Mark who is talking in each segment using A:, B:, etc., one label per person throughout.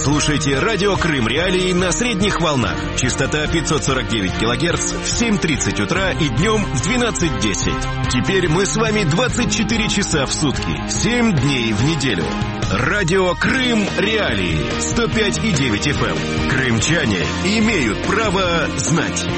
A: Слушайте радио Крым Реалии на средних волнах. Частота 549 кГц в 7:30 утра и днем в 12:10. Теперь мы с вами 24 часа в сутки, 7 дней в неделю. Радио Крым Реалии 105,9 FM. Крымчане имеют право знать.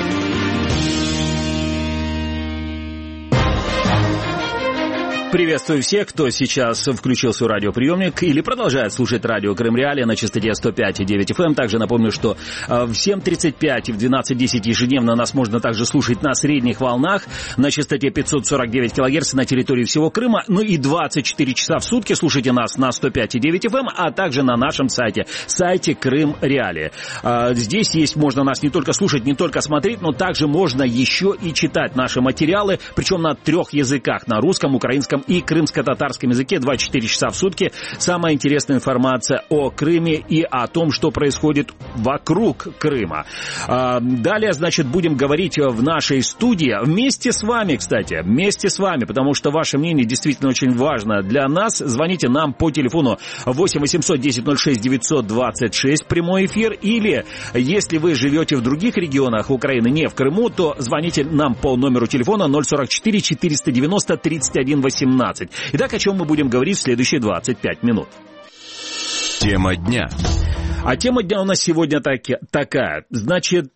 B: Приветствую всех, кто сейчас включил свой радиоприемник или продолжает слушать радио Крым Реалии на частоте 105,9 FM. Также напомню, что в 7:35 и в 12:10 ежедневно нас можно также слушать на средних волнах на частоте 549 кГц на территории всего Крыма. Ну и 24 часа в сутки слушайте нас на 105,9 FM, а также на нашем сайте Крым Реалии. Здесь можно нас не только слушать, не только смотреть, но также можно еще и читать наши материалы, причем на 3 языках: на русском, украинском и крымско-татарском языке. 24 часа в сутки. Самая интересная информация о Крыме и о том, что происходит вокруг Крыма. Далее, значит, будем говорить в нашей студии вместе с вами, кстати, вместе с вами, потому что ваше мнение действительно очень важно для нас. Звоните нам по телефону 8 800 10 06 926, прямой эфир, или если вы живете в других регионах Украины, не в Крыму, то звоните нам по номеру телефона 044 490 31 18. Итак, о чем мы будем говорить в следующие 25 минут.
A: Тема дня.
B: А тема дня у нас сегодня такая. Значит,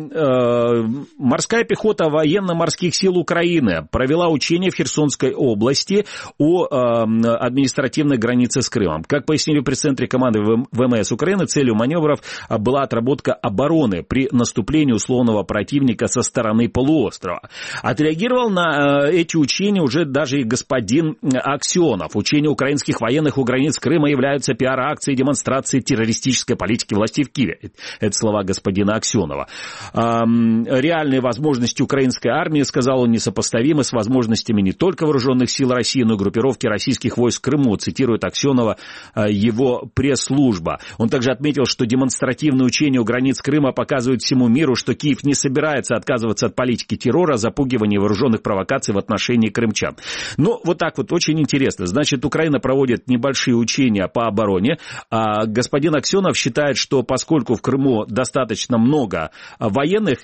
B: морская пехота военно-морских сил Украины провела учения в Херсонской области о административной границе с Крымом. Как пояснили в пресс-центре команды ВМС Украины, целью маневров была отработка обороны при наступлении условного противника со стороны полуострова. Отреагировал на эти учения уже даже и господин Аксенов. Учения украинских военных у границ Крыма являются пиар-акцией, демонстрацией террористической политики власти в Киеве. Это слова господина Аксенова. Реальные возможности украинской армии, сказал он, несопоставимы с возможностями не только вооруженных сил России, но и группировки российских войск в Крыму, цитирует Аксенова его пресс-служба. Он также отметил, что демонстративные учения у границ Крыма показывают всему миру, что Киев не собирается отказываться от политики террора, запугивания вооруженных провокаций в отношении крымчан. Ну, вот так вот, очень интересно. Значит, Украина проводит небольшие учения по обороне, а господин Аксенов считает, что поскольку в Крыму достаточно много военных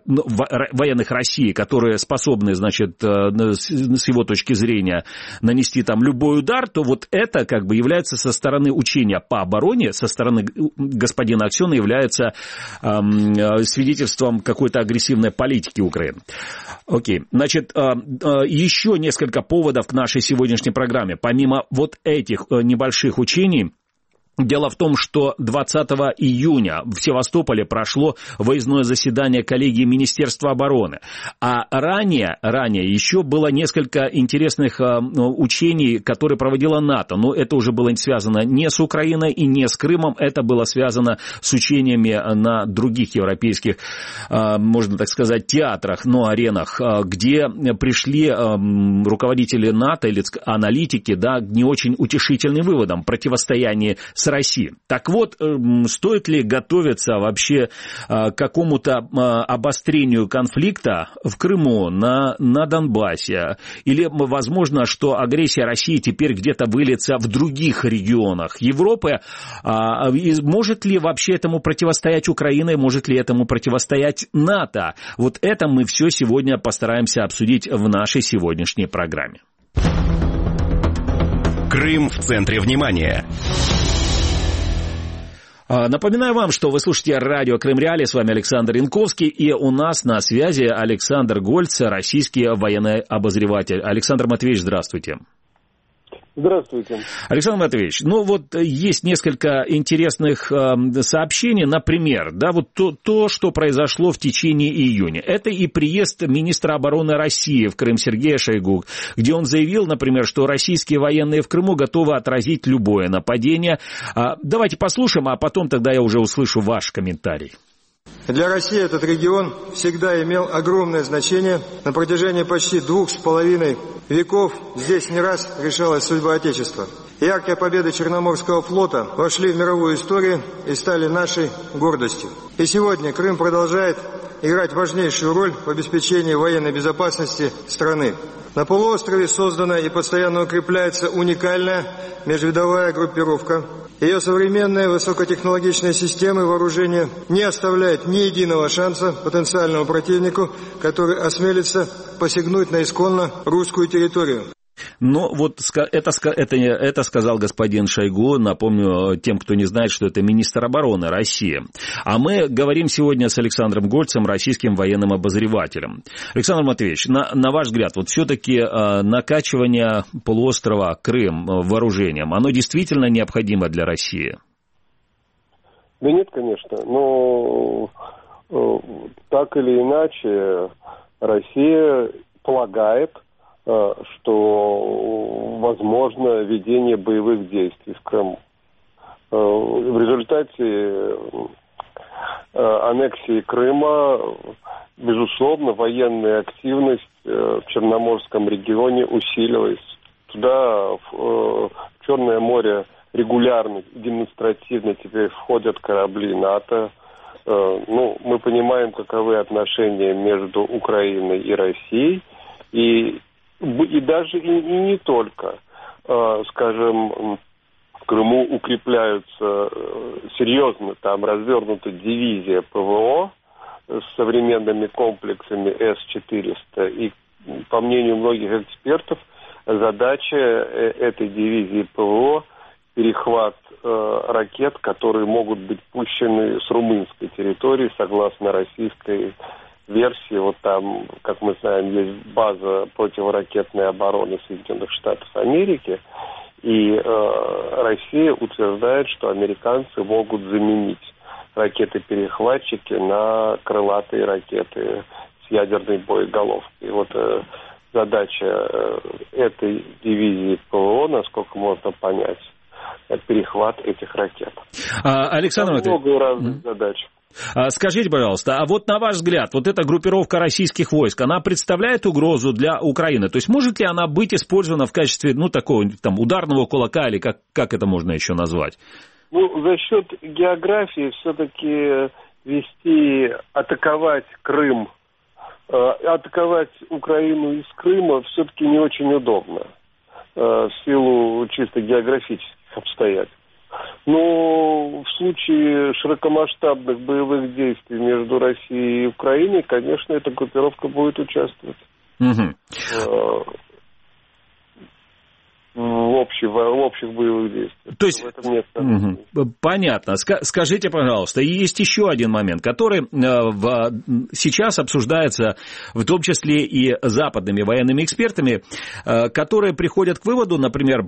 B: России, которые способны, значит, с его точки зрения нанести там любой удар, то вот это как бы является со стороны учения по обороне, со стороны господина Аксенова является свидетельством какой-то агрессивной политики Украины. Окей, значит, еще несколько поводов к нашей сегодняшней программе. Помимо вот этих небольших учений, дело в том, что 20 июня в Севастополе прошло выездное заседание коллегии Министерства обороны. А ранее еще было несколько интересных учений, которые проводила НАТО. Но это уже было связано не с Украиной и не с Крымом, это было связано с учениями на других европейских, можно так сказать, театрах, аренах, где пришли руководители НАТО или аналитики, да, к не очень утешительным выводам противостояния с России. Так вот, стоит ли готовиться вообще к какому-то обострению конфликта в Крыму, на Донбассе? Или возможно, что агрессия России теперь где-то выльется в других регионах Европы? Может ли вообще этому противостоять Украина? Может ли этому противостоять НАТО? Вот это мы все сегодня постараемся обсудить в нашей сегодняшней программе.
A: Крым в центре внимания.
B: Напоминаю вам, что вы слушаете радио Крым Реалии, с вами Александр Янковский, и у нас на связи Александр Гольц, российский военный обозреватель. Александр Матвеевич, здравствуйте.
C: Здравствуйте.
B: Александр Матвеевич, есть несколько интересных сообщений, например, да, вот то, что произошло в течение июня. Это и приезд министра обороны России в Крым Сергея Шойгу, где он заявил, например, что российские военные в Крыму готовы отразить любое нападение. Давайте послушаем, а потом тогда я уже услышу ваш комментарий.
C: Для России этот регион всегда имел огромное значение. На протяжении почти 2,5 веков здесь не раз решалась судьба Отечества. Яркие победы Черноморского флота вошли в мировую историю и стали нашей гордостью. И сегодня Крым продолжает играть важнейшую роль в обеспечении военной безопасности страны. На полуострове создана и постоянно укрепляется уникальная межвидовая группировка. Ее современные высокотехнологичные системы вооружения не оставляют ни единого шанса потенциальному противнику, который осмелится посягнуть на исконно русскую территорию.
B: Но вот это сказал господин Шойгу. Напомню тем, кто не знает, что это министр обороны России. А мы говорим сегодня с Александром Гольцем, российским военным обозревателем. Александр Матвеевич, на ваш взгляд, вот все-таки накачивание полуострова Крым вооружением, оно действительно необходимо для России?
D: Да нет, конечно. Но так или иначе Россия полагает, что возможно ведение боевых действий в Крыму. В результате аннексии Крыма, безусловно, военная активность в Черноморском регионе усилилась. Туда, в Черное море, регулярно, демонстративно теперь входят корабли НАТО. Мы понимаем, каковы отношения между Украиной и Россией. И даже и не только, скажем, в Крыму укрепляются серьезно, там развернута дивизия ПВО с современными комплексами С-400. И, по мнению многих экспертов, задача этой дивизии ПВО – перехват ракет, которые могут быть пущены с румынской территории, согласно российской версии. Вот там, как мы знаем, есть база противоракетной обороны Соединенных Штатов Америки, и Россия утверждает, что американцы могут заменить ракеты-перехватчики на крылатые ракеты с ядерной боеголовкой. И вот задача этой дивизии ПВО, насколько можно понять, перехват этих ракет.
B: Александр Матвеевич,
D: много разных задач.
B: Скажите, пожалуйста, а вот на ваш взгляд, вот эта группировка российских войск, она представляет угрозу для Украины? То есть может ли она быть использована в качестве, такого там ударного кулака, или как это можно еще назвать?
D: За счет географии все-таки атаковать Крым, атаковать Украину из Крыма все-таки не очень удобно в силу чисто географических обстоятельств. Но в случае широкомасштабных боевых действий между Россией и Украиной, конечно, эта группировка будет участвовать в общих боевых действиях.
B: То есть,
D: в этом нет
B: понятно. Скажите, пожалуйста, есть еще один момент, который сейчас обсуждается, в том числе и западными военными экспертами, которые приходят к выводу, например,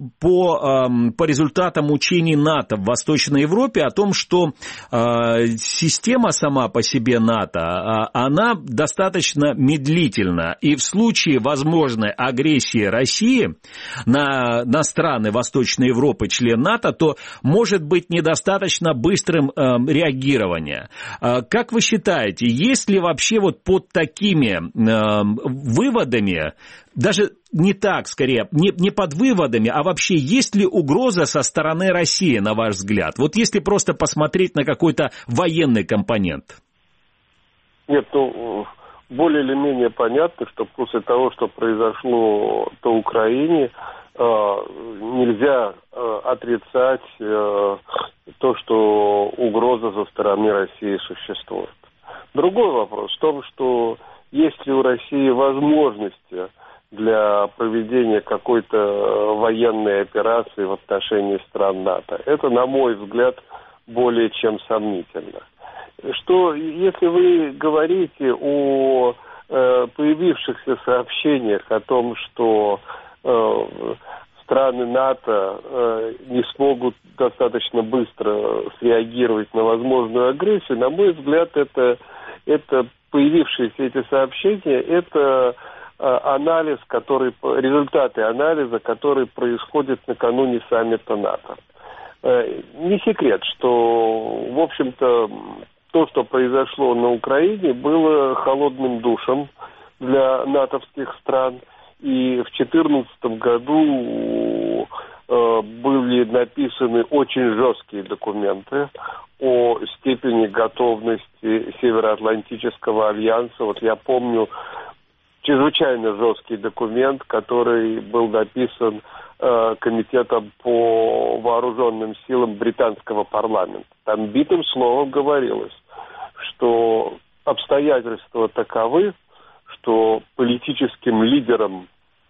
B: по результатам учений НАТО в Восточной Европе о том, что система сама по себе НАТО, она достаточно медлительна, и в случае возможной агрессии России на страны Восточной Европы, член НАТО, то может быть недостаточно быстрым реагирования. Как вы считаете, есть ли вообще вот под такими выводами, даже не так, скорее, не под выводами, а вообще есть ли угроза со стороны России, на ваш взгляд? Вот если просто посмотреть на какой-то военный компонент.
D: Нет, более или менее понятно, что после того, что произошло на Украине, нельзя отрицать то, что угроза со стороны России существует. Другой вопрос в том, что есть ли у России возможности для проведения какой-то военной операции в отношении стран НАТО. Это, на мой взгляд, более чем сомнительно. Что, если вы говорите о появившихся сообщениях о том, что страны НАТО не смогут достаточно быстро среагировать на возможную агрессию, на мой взгляд, это появившиеся эти сообщения, это анализ, результаты анализа, который происходит накануне саммита НАТО. Не секрет, что, в общем-то, то, что произошло на Украине, было холодным душем для натовских стран. И в 2014 году были написаны очень жесткие документы о степени готовности Североатлантического альянса. Вот я помню чрезвычайно жесткий документ, который был написан Комитетом по вооруженным силам британского парламента. Там битым словом говорилось, что обстоятельства таковы, что политическим лидерам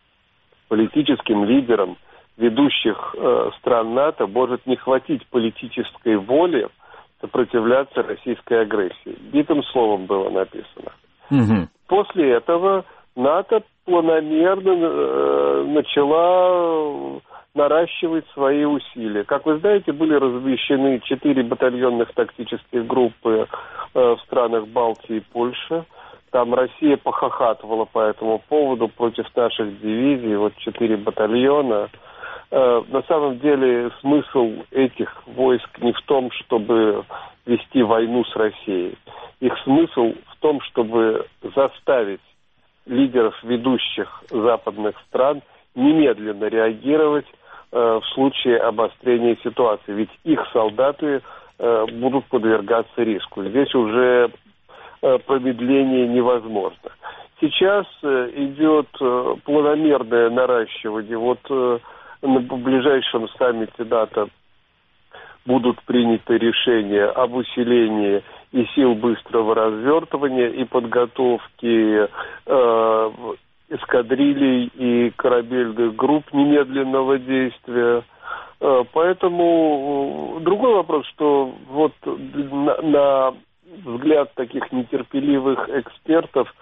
D: ведущих стран НАТО может не хватить политической воли сопротивляться российской агрессии. Битым словом было написано.
B: Угу.
D: После этого НАТО планомерно начала наращивать свои усилия. Как вы знаете, были размещены 4 батальонных тактических группы в странах Балтии и Польши. Там Россия похохатывала по этому поводу против наших дивизий, вот 4 батальона. На самом деле смысл этих войск не в том, чтобы вести войну с Россией. Их смысл в том, чтобы заставить лидеров ведущих западных стран немедленно реагировать в случае обострения ситуации. Ведь их солдаты будут подвергаться риску. Здесь уже промедление невозможно. Сейчас идет планомерное наращивание. Вот на ближайшем саммите НАТО будут приняты решения об усилении и сил быстрого развертывания, и подготовки эскадрилей и корабельных групп немедленного действия. Поэтому другой вопрос, что вот на взгляд таких нетерпеливых экспертов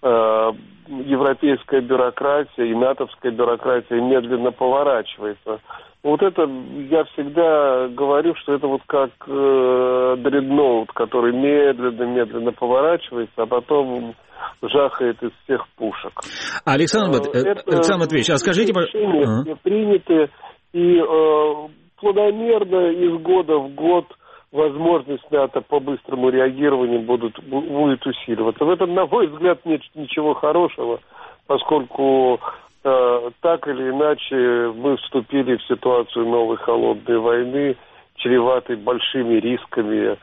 D: европейская бюрократия и натовская бюрократия медленно поворачивается. Вот это, я всегда говорю, что это вот как дредноут, который медленно поворачивается, а потом жахает из всех пушек.
B: Александр Матвеевич, а скажите...
D: Решения приняты, и планомерно из года в год возможность НАТО по быстрому реагированию будет усиливаться. В этом, на мой взгляд, нет ничего хорошего, поскольку так или иначе мы вступили в ситуацию новой холодной войны, чреватой большими рисками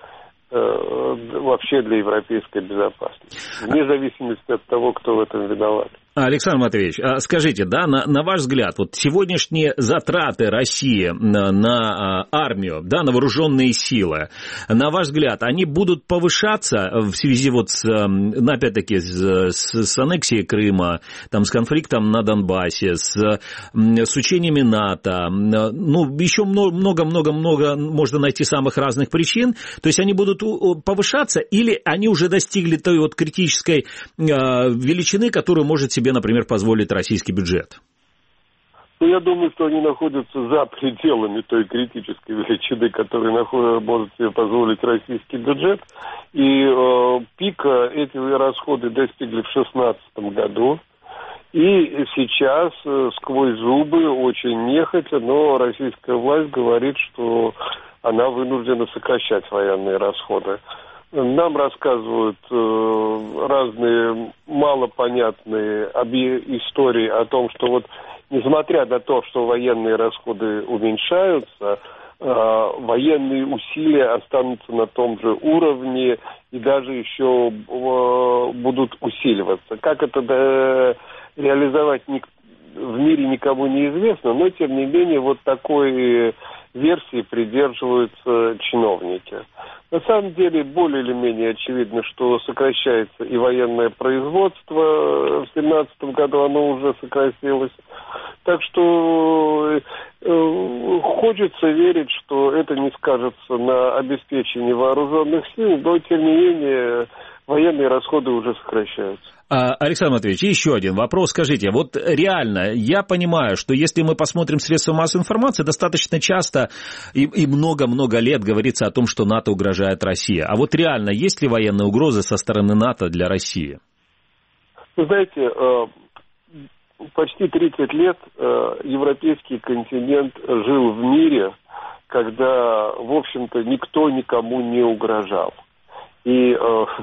D: вообще для европейской безопасности, вне зависимости от того, кто в этом виноват.
B: Александр Матвеевич, скажите, да, на ваш взгляд, вот сегодняшние затраты России на армию, да, на вооруженные силы, на ваш взгляд, они будут повышаться в связи вот с, опять-таки, с аннексией Крыма, там, с конфликтом на Донбассе, с учениями НАТО, ну, еще много-много можно найти самых разных причин, то есть они будут повышаться, или они уже достигли той вот критической величины, которую может себе, например, позволить российский бюджет?
D: Ну, я думаю, что они находятся за пределами той критической величины, которую может себе позволить российский бюджет. И пика эти расходы достигли в 2016 году. И сейчас сквозь зубы, очень нехотя, но российская власть говорит, что она вынуждена сокращать военные расходы. Нам рассказывают разные малопонятные истории о том, что вот несмотря на то, что военные расходы уменьшаются, военные усилия останутся на том же уровне и даже еще будут усиливаться. Как это реализовать в мире никому не известно, но тем не менее вот такой версии придерживаются чиновники. На самом деле более или менее очевидно, что сокращается и военное производство. В 2017 году оно уже сократилось. Так что хочется верить, что это не скажется на обеспечении вооруженных сил, но тем не менее военные расходы уже сокращаются.
B: Александр Матвеевич, еще один вопрос. Скажите, вот реально, я понимаю, что если мы посмотрим средства массовой информации, достаточно часто и много-много лет говорится о том, что НАТО угрожает России. А вот реально, есть ли военные угрозы со стороны НАТО для России?
D: Вы знаете, почти 30 лет европейский континент жил в мире, когда, в общем-то, никто никому не угрожал. И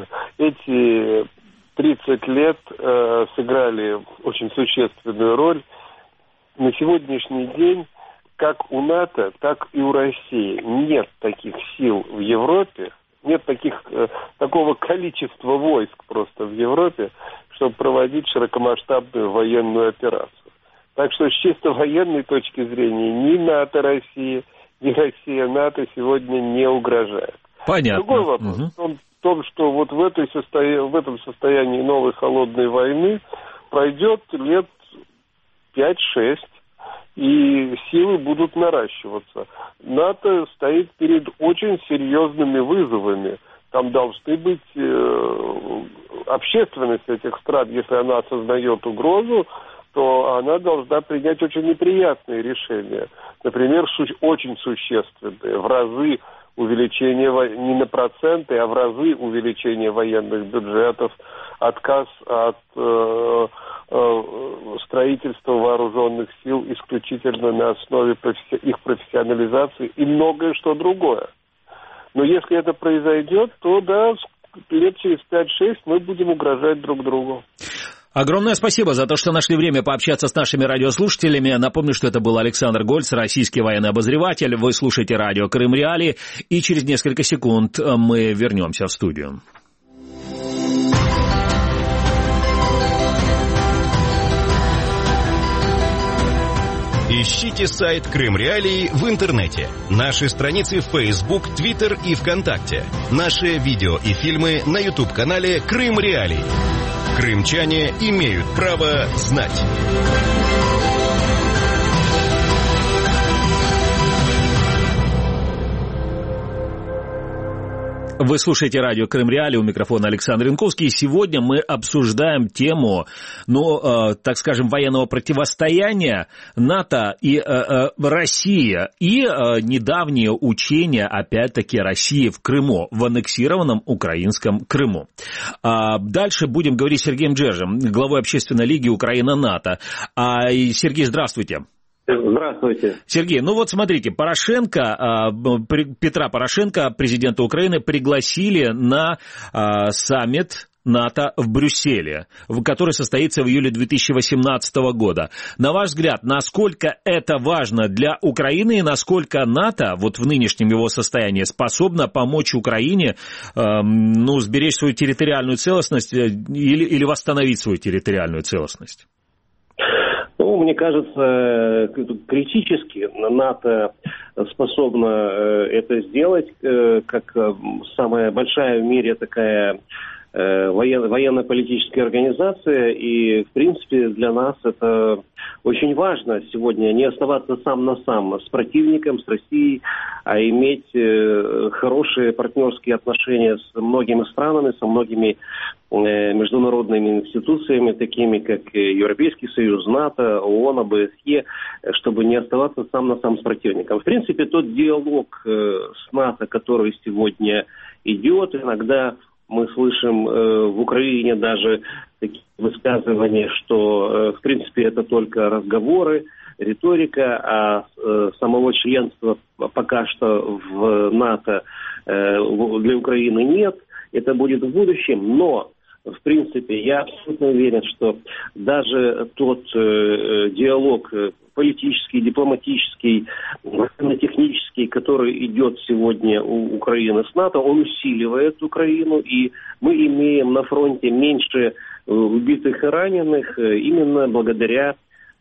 D: эти 30 лет сыграли очень существенную роль. На сегодняшний день как у НАТО, так и у России нет таких сил в Европе, нет такого количества войск просто в Европе, чтобы проводить широкомасштабную военную операцию. Так что с чисто военной точки зрения ни НАТО России, ни Россия НАТО сегодня не угрожает.
B: Понятно.
D: Другой вопрос в том, что вот в этом состоянии новой холодной войны пройдет лет 5-6, и силы будут наращиваться. НАТО стоит перед очень серьезными вызовами. Там должны быть общественность этих стран, если она осознает угрозу, то она должна принять очень неприятные решения. Например, очень существенные, в разы увеличение, не на проценты, а в разы увеличение военных бюджетов, отказ от строительства вооруженных сил исключительно на основе их профессионализации и многое что другое. Но если это произойдет, то да, лет через 5-6 мы будем угрожать друг другу.
B: Огромное спасибо за то, что нашли время пообщаться с нашими радиослушателями. Напомню, что это был Александр Гольц, российский военный обозреватель. Вы слушаете радио Крым Реалии, и через несколько секунд мы вернемся в студию.
A: Ищите сайт Крым Реалии в интернете. Наши страницы в Facebook, Twitter и ВКонтакте. Наши видео и фильмы на YouTube-канале Крым Реалии. Крымчане имеют право знать.
B: Вы слушаете радио Крым Реалии, у микрофона Александр Янковский. И сегодня мы обсуждаем тему, так скажем, военного противостояния НАТО и России. И недавние учения, опять-таки, России в Крыму, в аннексированном украинском Крыму. Дальше будем говорить с Сергеем Джержем, главой Общественной лиги Украина-НАТО. Сергей, здравствуйте.
E: Здравствуйте.
B: Сергей, смотрите, Петра Порошенко, президента Украины, пригласили на саммит НАТО в Брюсселе, который состоится в июле 2018 года. На ваш взгляд, насколько это важно для Украины и насколько НАТО в нынешнем его состоянии способно помочь Украине сберечь свою территориальную целостность или восстановить свою территориальную целостность?
E: Мне кажется, критически НАТО способно это сделать, как самая большая в мире такая военно-политическая организация, и, в принципе, для нас это очень важно сегодня не оставаться сам на сам с противником, с Россией, а иметь хорошие партнерские отношения с многими странами, со многими международными институциями, такими как Европейский Союз, НАТО, ООН, ОБСЕ, чтобы не оставаться сам на сам с противником. В принципе, тот диалог с НАТО, который сегодня идет, иногда мы слышим в Украине даже такие высказывания, что, в принципе, это только разговоры, риторика, а самого членства пока что в НАТО для Украины нет. Это будет в будущем, но, в принципе, я абсолютно уверен, что даже тот диалог политический, дипломатический, военно-технический, который идет сегодня у Украины с НАТО, он усиливает Украину, и мы имеем на фронте меньше убитых и раненых именно благодаря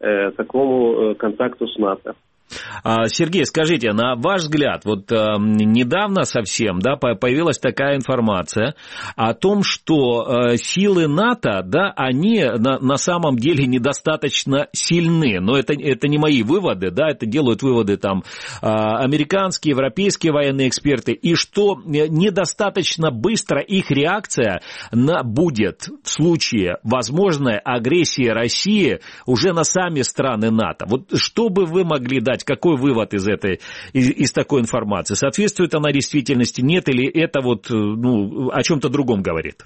E: такому контакту с НАТО.
B: Сергей, скажите, на ваш взгляд, недавно совсем, появилась такая информация о том, что силы НАТО, они на самом деле недостаточно сильны, но это не мои выводы, это делают выводы американские, европейские военные эксперты, и что недостаточно быстро их реакция будет в случае возможной агрессии России уже на сами страны НАТО. Что бы вы могли дать? Какой вывод из такой информации? Соответствует она действительности, нет, или это о чем-то другом говорит?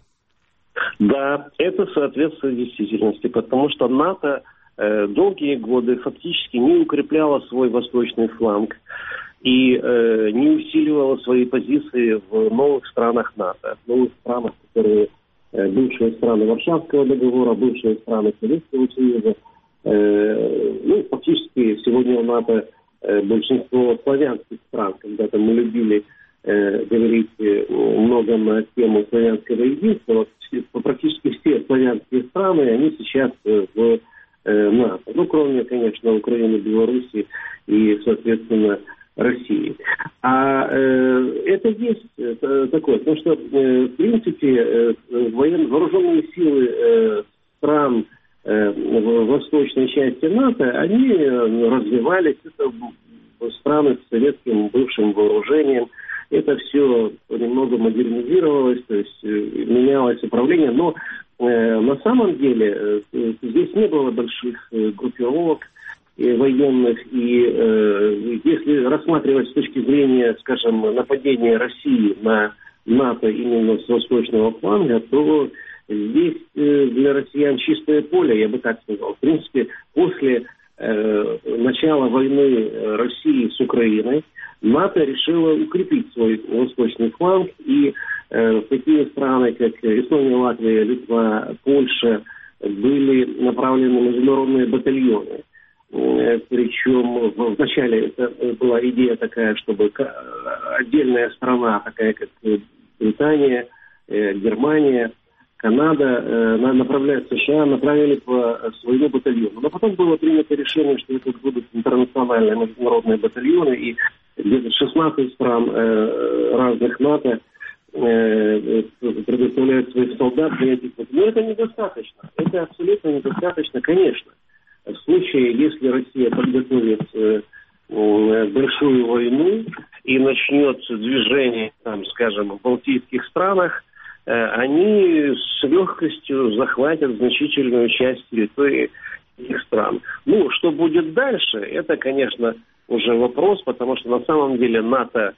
E: Да, это соответствует действительности, потому что НАТО долгие годы фактически не укрепляло свой восточный фланг и не усиливало свои позиции в новых странах НАТО, в новых странах, которые бывшие страны Варшавского договора, бывшие страны Советского Союза. Фактически сегодня у НАТО большинство славянских стран. Когда-то мы любили говорить много на тему славянского единства. Вот практически все славянские страны, они сейчас в НАТО. Ну, кроме, конечно, Украины, Беларуси и, соответственно, России. А это есть такое, потому что, в принципе, вооруженные силы стран в восточной части НАТО, они развивались, это страны с советским бывшим вооружением, это все немного модернизировалось, то есть менялось управление, но на самом деле здесь не было больших группировок военных, и если рассматривать с точки зрения, скажем, нападения России на НАТО именно с восточного фланга, то здесь для россиян чистое поле, я бы так сказал. В принципе, после начала войны России с Украиной НАТО решило укрепить свой восточный фланг, и такие страны, как Эстония, Латвия, Литва, Польша, были направлены международные батальоны. Причем вначале это была идея такая, чтобы отдельная страна, такая как Британия, Германия, Канада, направляет США, направили по своему батальону. Но потом было принято решение, что это будут интернациональные международные батальоны, и где-то 16 стран разных НАТО предоставляют своих солдат для этих. Но это недостаточно. Это абсолютно недостаточно, конечно. В случае, если Россия подготовит большую войну и начнет движение, там, скажем, в балтийских странах, они с легкостью захватят значительную часть территории этих стран. Ну, что будет дальше, это, конечно, уже вопрос, потому что на самом деле НАТО,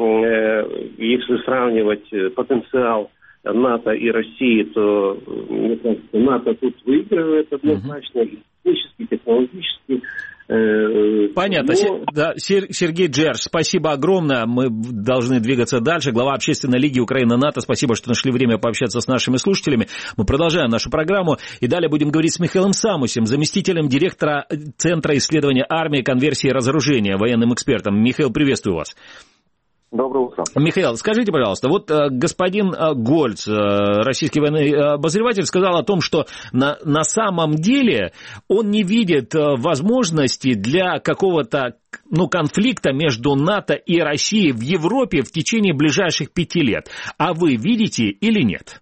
E: если сравнивать потенциал НАТО и России, то, мне кажется, НАТО тут выигрывает однозначно, технологически.
B: Понятно. Да, Сергей Джерш, спасибо огромное. Мы должны двигаться дальше. Глава Общественной лиги Украина-НАТО. Спасибо, что нашли время пообщаться с нашими слушателями. Мы продолжаем нашу программу. И далее будем говорить с Михаилом Самусем, заместителем директора Центра исследования армии, конверсии и разоружения, военным экспертом. Михаил, приветствую вас.
F: Доброе утро.
B: Михаил, скажите, пожалуйста, вот господин Гольц, российский военный обозреватель, сказал о том, что на самом деле он не видит возможности для какого-то конфликта между НАТО и Россией в Европе в течение ближайших 5 лет. А вы видите или нет?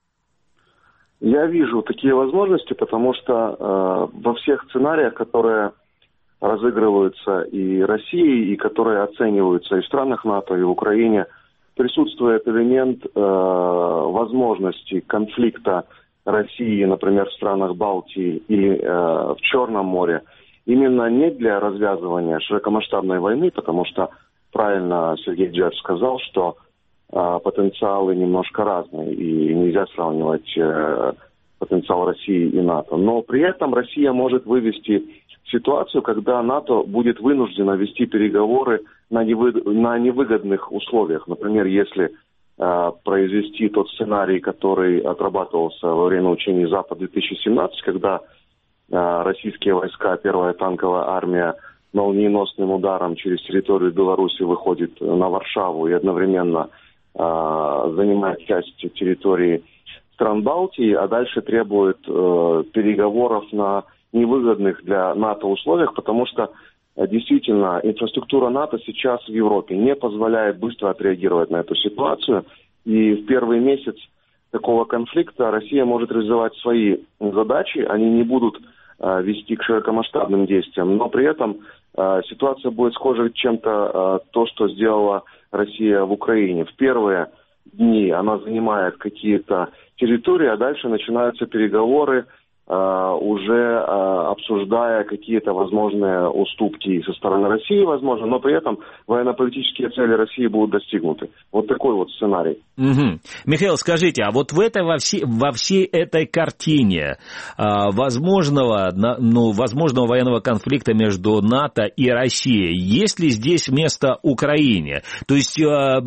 F: Я вижу такие возможности, потому что во всех сценариях, которые разыгрываются и Россией, и которые оцениваются и в странах НАТО, и в Украине, присутствует элемент возможности конфликта России, например, в странах Балтии или в Черном море, именно не для развязывания широкомасштабной войны, потому что правильно Сергей Джерш сказал, что потенциалы немножко разные, и нельзя сравнивать потенциал России и НАТО. Но при этом Россия может вывести ситуацию, когда НАТО будет вынуждено вести переговоры на невыгодных условиях. Например, если произвести тот сценарий, который отрабатывался во время учений Запад-2017, когда российские войска, первая танковая армия молниеносным ударом через территорию Беларуси выходит на Варшаву и одновременно занимает часть территории стран Балтии, а дальше требует переговоров на невыгодных для НАТО условиях, потому что действительно инфраструктура НАТО сейчас в Европе не позволяет быстро отреагировать на эту ситуацию. И в первый месяц такого конфликта Россия может реализовать свои задачи, они не будут вести к широкомасштабным действиям, но при этом ситуация будет схожа чем-то то, что сделала Россия в Украине. В первые дни она занимает какие-то территории, а дальше начинаются переговоры, уже обсуждая какие-то возможные уступки со стороны России, возможно, но при этом военно-политические цели России будут достигнуты. Вот такой вот сценарий.
B: Угу. Михаил, скажите, а вот во всей этой картине возможного военного конфликта между НАТО и Россией, есть ли здесь место Украине? То есть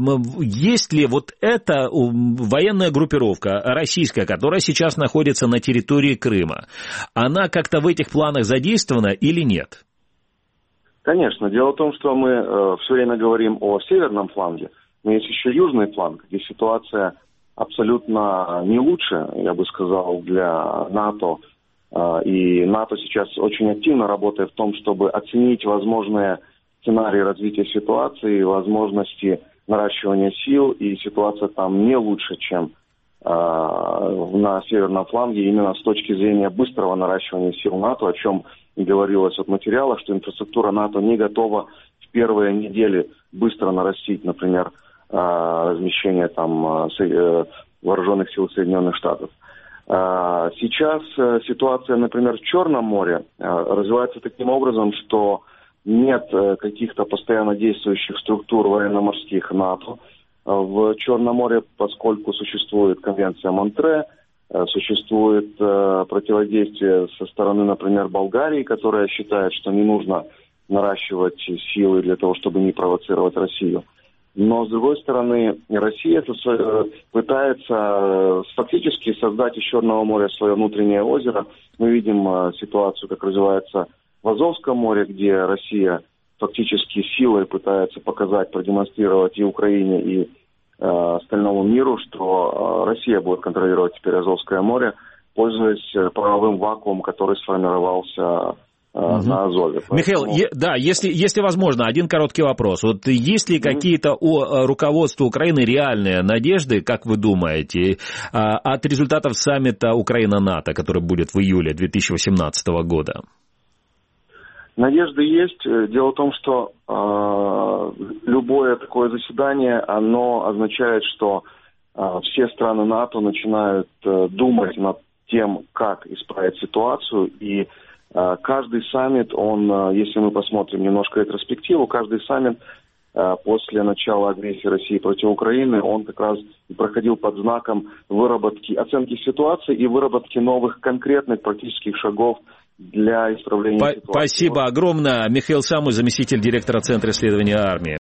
B: есть ли вот эта военная группировка российская, которая сейчас находится на территории Крыма, она как-то в этих планах задействована или нет?
F: Конечно. Дело в том, что мы все время говорим о северном фланге, но есть еще южный фланг, где ситуация абсолютно не лучше, я бы сказал, для НАТО. И НАТО сейчас очень активно работает в том, чтобы оценить возможные сценарии развития ситуации, возможности наращивания сил, и ситуация там не лучше, чем на северном фланге, именно с точки зрения быстрого наращивания сил НАТО, о чем и говорилось в материалах, что инфраструктура НАТО не готова в первые недели быстро нарастить, например, размещение там вооруженных сил Соединенных Штатов. Сейчас ситуация, например, в Черном море развивается таким образом, что нет каких-то постоянно действующих структур военно-морских НАТО в Черном море, поскольку существует конвенция Монтре, существует противодействие со стороны, например, Болгарии, которая считает, что не нужно наращивать силы для того, чтобы не провоцировать Россию. Но, с другой стороны, Россия пытается фактически создать из Черного моря свое внутреннее озеро. Мы видим ситуацию, как развивается в Азовском море, где Россия фактически силой пытается показать, продемонстрировать и Украине, и остальному миру, что Россия будет контролировать теперь Азовское море, пользуясь правовым вакуумом, который сформировался на Азове.
B: Михаил, если возможно, один короткий вопрос. Вот есть ли какие-то у руководства Украины реальные надежды, как вы думаете, от результатов саммита Украина-НАТО, который будет в июле 2018 года?
F: Надежды есть. Дело в том, что любое такое заседание, оно означает, что все страны НАТО начинают думать над тем, как исправить ситуацию, и каждый саммит, если мы посмотрим немножко ретроспективу, каждый саммит после начала агрессии России против Украины, он как раз проходил под знаком оценки ситуации и выработки новых конкретных практических шагов для исправления ситуации.
B: Спасибо огромное. Михаил Самуй, заместитель директора Центра исследования армии.